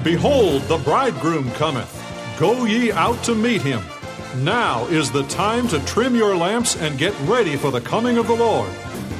Behold, the bridegroom cometh. Go ye out to meet him. Now is the time to trim your lamps and get ready for the coming of the Lord.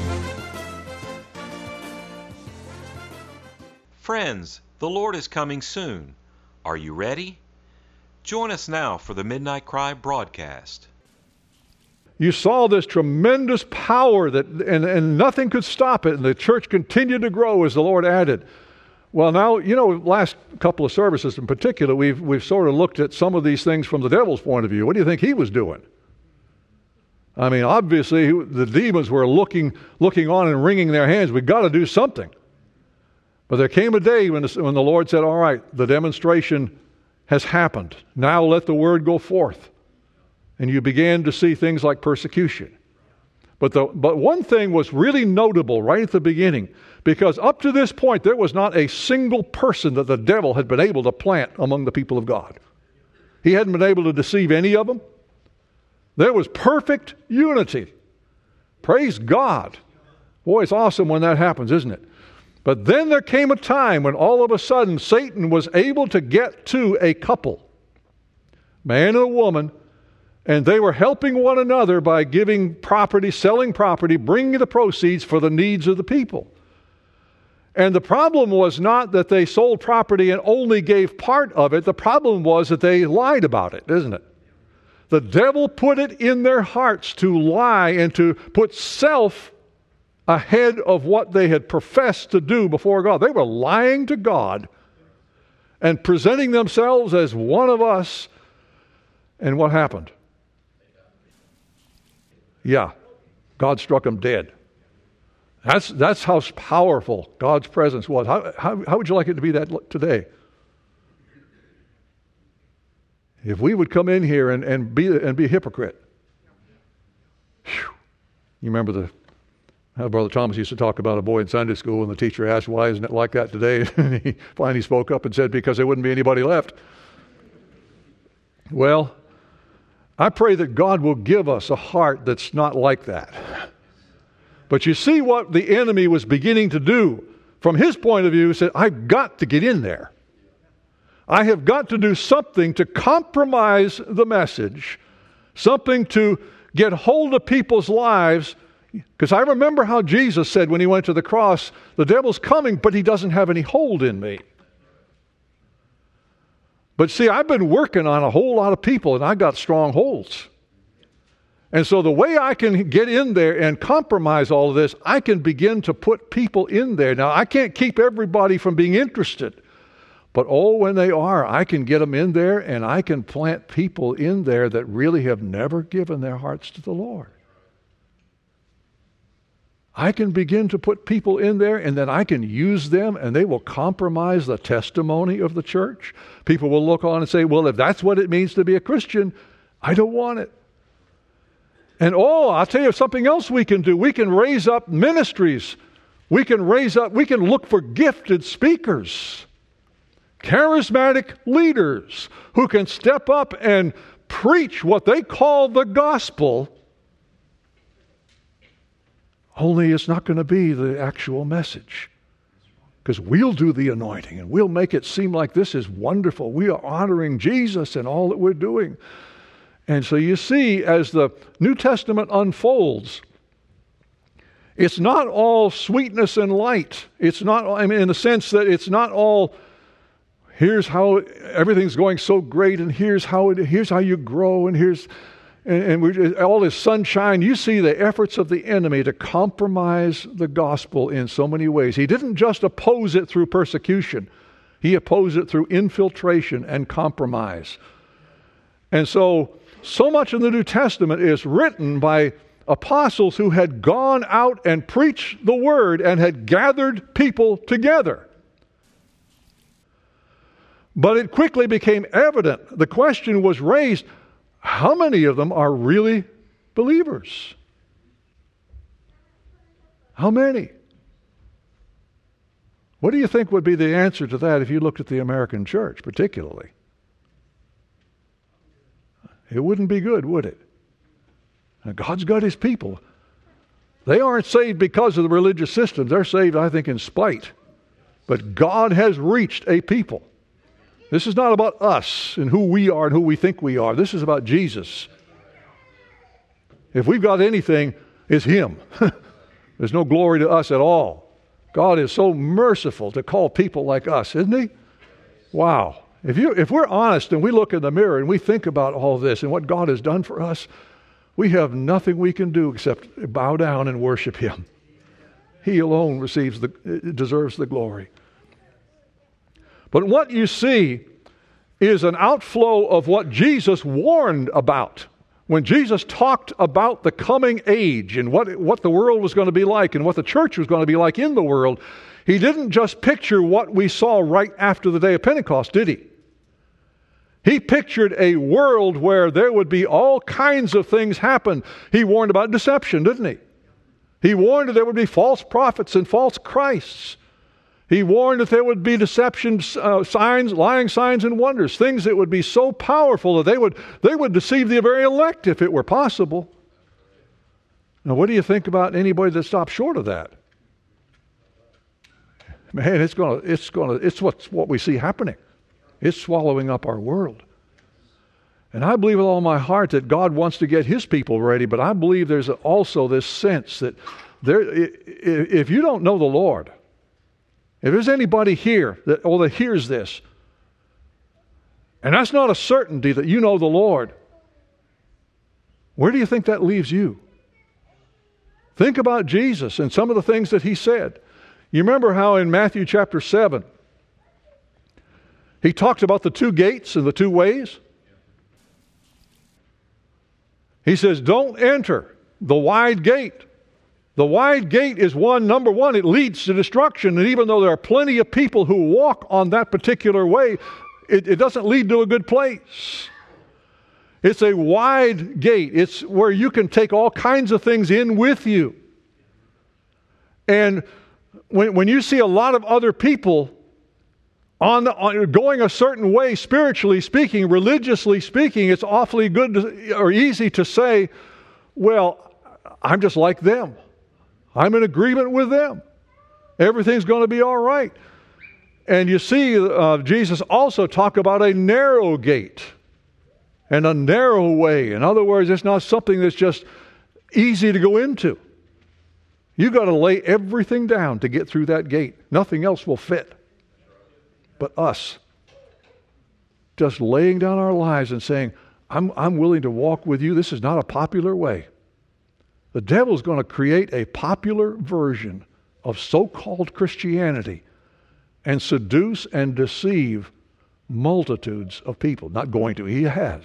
Friends, the Lord is coming soon. Are you ready? Join us now for the Midnight Cry broadcast. You saw this tremendous power and nothing could stop it, and the church continued to grow as the Lord added. Well, now, last couple of services in particular, we've sort of looked at some of these things from the devil's point of view. What do you think he was doing? I mean, obviously, the demons were looking on and wringing their hands. We've got to do something. But there came a day when the Lord said, all right, the demonstration has happened. Now let the word go forth. And you began to see things like persecution. But one thing was really notable right at the beginning, because up to this point, there was not a single person that the devil had been able to plant among the people of God. He hadn't been able to deceive any of them. There was perfect unity. Praise God. Boy, it's awesome when that happens, isn't it? But then there came a time when all of a sudden Satan was able to get to a couple, man and a woman, and they were helping one another by giving property, selling property, bringing the proceeds for the needs of the people. And the problem was not that they sold property and only gave part of it. The problem was that they lied about it, isn't it? The devil put it in their hearts to lie and to put self ahead of what they had professed to do before God. They were lying to God and presenting themselves as one of us. And what happened? Yeah, God struck them dead. That's how powerful God's presence was. How would you like it to be that today? If we would come in here and be a hypocrite. Whew. You remember how Brother Thomas used to talk about a boy in Sunday school, and the teacher asked, why isn't it like that today? And he finally spoke up and said, because there wouldn't be anybody left. Well, I pray that God will give us a heart that's not like that. But you see what the enemy was beginning to do. From his point of view, he said, I've got to get in there. I have got to do something to compromise the message, something to get hold of people's lives. Because I remember how Jesus said when he went to the cross, the devil's coming, but he doesn't have any hold in me. But see, I've been working on a whole lot of people, and I got strongholds. And so the way I can get in there and compromise all of this, I can begin to put people in there. Now, I can't keep everybody from being interested. But when they are, I can get them in there, and I can plant people in there that really have never given their hearts to the Lord. I can begin to put people in there, and then I can use them, and they will compromise the testimony of the church. People will look on and say, well, if that's what it means to be a Christian, I don't want it. And I'll tell you something else we can do. We can raise up ministries. We can look for gifted speakers, charismatic leaders who can step up and preach what they call the gospel. Only it's not going to be the actual message. Because we'll do the anointing and we'll make it seem like this is wonderful. We are honoring Jesus in all that we're doing. And so you see, as the New Testament unfolds, it's not all sweetness and light. It's not, in the sense that it's not all, here's how everything's going so great, and here's how you grow, and here's all this sunshine. You see the efforts of the enemy to compromise the gospel in so many ways. He didn't just oppose it through persecution. He opposed it through infiltration and compromise. And so much in the New Testament is written by apostles who had gone out and preached the word and had gathered people together. But it quickly became evident. The question was raised, how many of them are really believers? How many? What do you think would be the answer to that if you looked at the American church particularly? It wouldn't be good, would it? Now, God's got His people. They aren't saved because of the religious system. They're saved, I think, in spite. But God has reached a people. This is not about us and who we are and who we think we are. This is about Jesus. If we've got anything, it's Him. There's no glory to us at all. God is so merciful to call people like us, isn't He? Wow. If we're honest and we look in the mirror and we think about all this and what God has done for us, we have nothing we can do except bow down and worship Him. He alone deserves the glory. But what you see is an outflow of what Jesus warned about. When Jesus talked about the coming age and what the world was going to be like and what the church was going to be like in the world, He didn't just picture what we saw right after the day of Pentecost, did He? He pictured a world where there would be all kinds of things happen. He warned about deception, didn't He? He warned that there would be false prophets and false Christs. He warned that there would be deception, signs, lying signs and wonders, things that would be so powerful that they would deceive the very elect if it were possible. Now, what do you think about anybody that stops short of that? Man, it's what we see happening. It's swallowing up our world. And I believe with all my heart that God wants to get His people ready, but I believe there's also this sense that if you don't know the Lord, if there's anybody here that hears this, and that's not a certainty that you know the Lord, where do you think that leaves you? Think about Jesus and some of the things that He said. You remember how in Matthew chapter 7, He talked about the two gates and the two ways? He says, don't enter the wide gate. The wide gate is number one, it leads to destruction. And even though there are plenty of people who walk on that particular way, it doesn't lead to a good place. It's a wide gate. It's where you can take all kinds of things in with you. And when you see a lot of other people going a certain way, spiritually speaking, religiously speaking, it's awfully good or easy to say, well, I'm just like them. I'm in agreement with them. Everything's going to be all right. And you see Jesus also talk about a narrow gate and a narrow way. In other words, it's not something that's just easy to go into. You've got to lay everything down to get through that gate. Nothing else will fit. But us, just laying down our lives and saying, I'm willing to walk with you. This is not a popular way. The devil's going to create a popular version of so-called Christianity and seduce and deceive multitudes of people. Not going to, he has.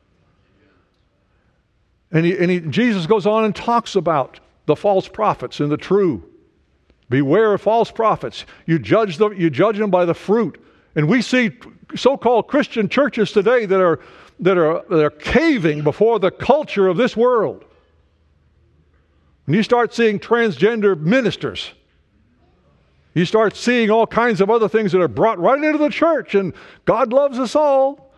And Jesus goes on and talks about the false prophets and the true. Beware of false prophets. You judge them by the fruit. And we see so-called Christian churches today that are caving before the culture of this world. And you start seeing transgender ministers. You start seeing all kinds of other things that are brought right into the church, and God loves us all.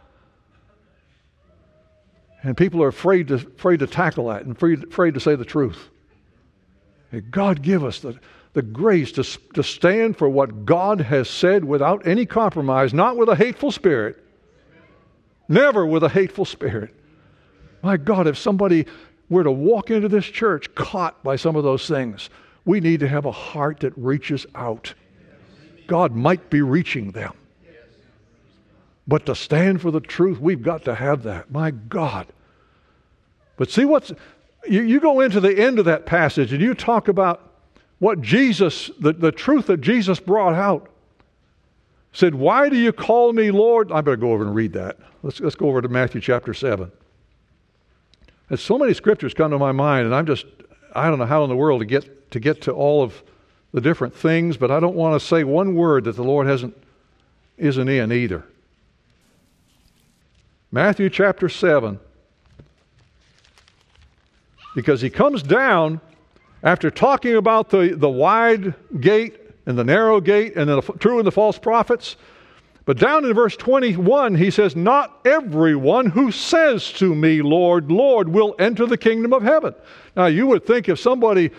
And people are afraid to tackle that and afraid to say the truth. May God give us the grace to stand for what God has said without any compromise, not with a hateful spirit. Never with a hateful spirit. My God, if somebody were to walk into this church caught by some of those things, we need to have a heart that reaches out. God might be reaching them. But to stand for the truth, we've got to have that. My God. But see you go into the end of that passage and you talk about what Jesus, the truth that Jesus brought out. Said, why do you call me Lord? I better go over and read that. Let's go over to Matthew chapter 7. There's so many scriptures come to my mind, and I don't know how in the world to get to all of the different things, but I don't want to say one word that the Lord isn't in either. Matthew chapter 7. Because he comes down after talking about the wide gate and the narrow gate and the true and the false prophets. But down in verse 21, he says, not everyone who says to me, Lord, Lord, will enter the kingdom of heaven. Now, you would think if somebody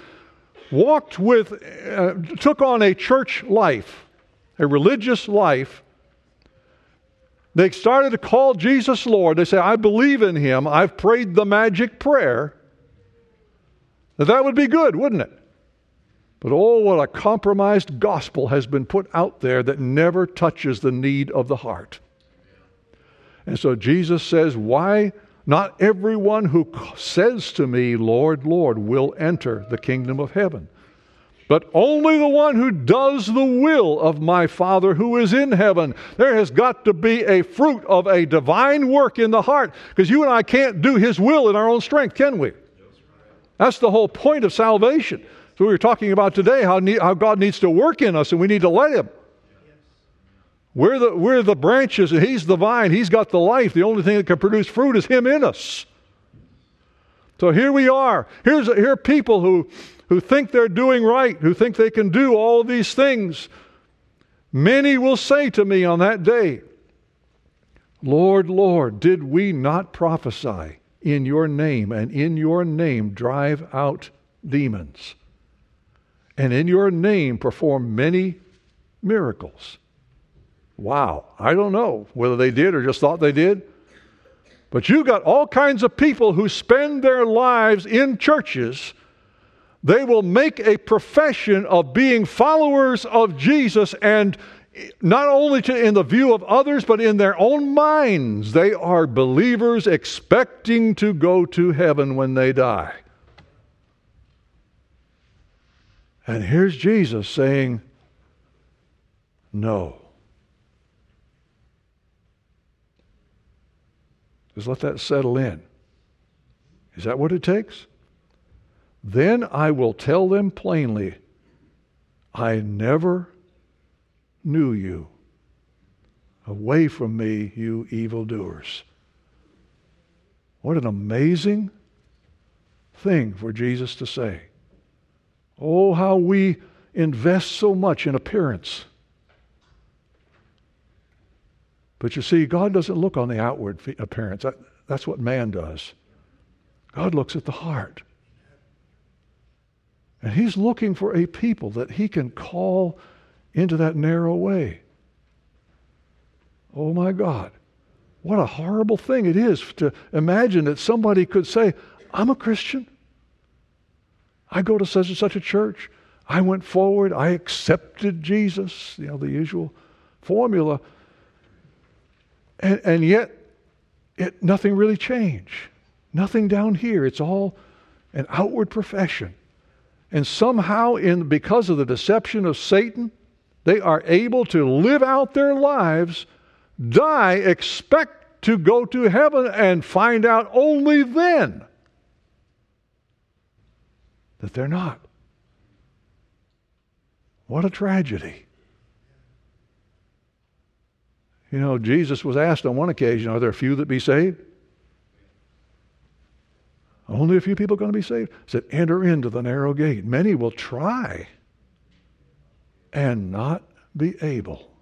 took on a church life, a religious life, They started to call Jesus Lord. They say, I believe in him. I've prayed the magic prayer. That would be good, wouldn't it? But oh, what a compromised gospel has been put out there that never touches the need of the heart. And so Jesus says, why not everyone who says to me, Lord, Lord, will enter the kingdom of heaven, but only the one who does the will of my Father who is in heaven. There has got to be a fruit of a divine work in the heart, because you and I can't do his will in our own strength, can we? That's the whole point of salvation. So we were talking about today how God needs to work in us, and we need to let him. We're the branches, and he's the vine. He's got the life. The only thing that can produce fruit is him in us. So here we are. Here are people who think they're doing right, who think they can do all these things. Many will say to me on that day, Lord, Lord, did we not prophesy in your name, and in your name drive out demons, and in your name perform many miracles? Wow, I don't know whether they did or just thought they did. But you got all kinds of people who spend their lives in churches. They will make a profession of being followers of Jesus, and not only in the view of others, but in their own minds, they are believers expecting to go to heaven when they die. And here's Jesus saying, no. Just let that settle in. Is that what it takes? Then I will tell them plainly, I never knew you. Away from me, you evildoers. What an amazing thing for Jesus to say. Oh, how we invest so much in appearance. But you see, God doesn't look on the outward appearance. That's what man does. God looks at the heart. And he's looking for a people that he can call into that narrow way. Oh my God. What a horrible thing it is to imagine that somebody could say, I'm a Christian. I go to such and such a church. I went forward. I accepted Jesus. The usual formula. And yet, nothing really changed. Nothing down here. It's all an outward profession. And somehow, because of the deception of Satan, they are able to live out their lives, die, expect to go to heaven, and find out only then that they're not. What a tragedy. Jesus was asked on one occasion, are there a few that be saved? Only a few people are going to be saved. He said, enter into the narrow gate. Many will try and not be able.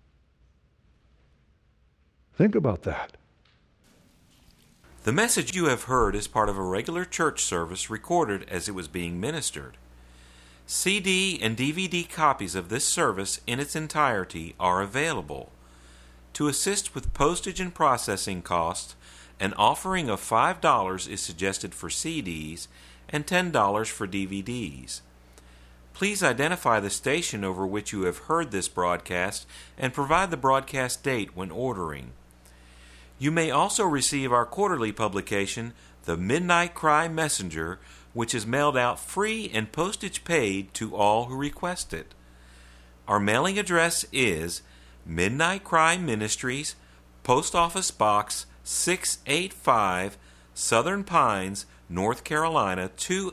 Think about that. The message you have heard is part of a regular church service recorded as it was being ministered. CD and DVD copies of this service in its entirety are available. To assist with postage and processing costs, an offering of $5 is suggested for CDs and $10 for DVDs. Please identify the station over which you have heard this broadcast and provide the broadcast date when ordering. You may also receive our quarterly publication, The Midnight Cry Messenger, which is mailed out free and postage paid to all who request it. Our mailing address is Midnight Cry Ministries, Post Office Box 685, Southern Pines, North Carolina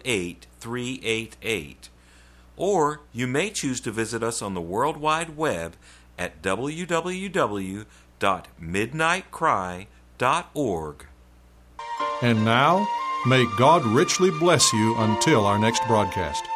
28388. Or you may choose to visit us on the World Wide Web at www.midnightcry.org. And now, may God richly bless you until our next broadcast.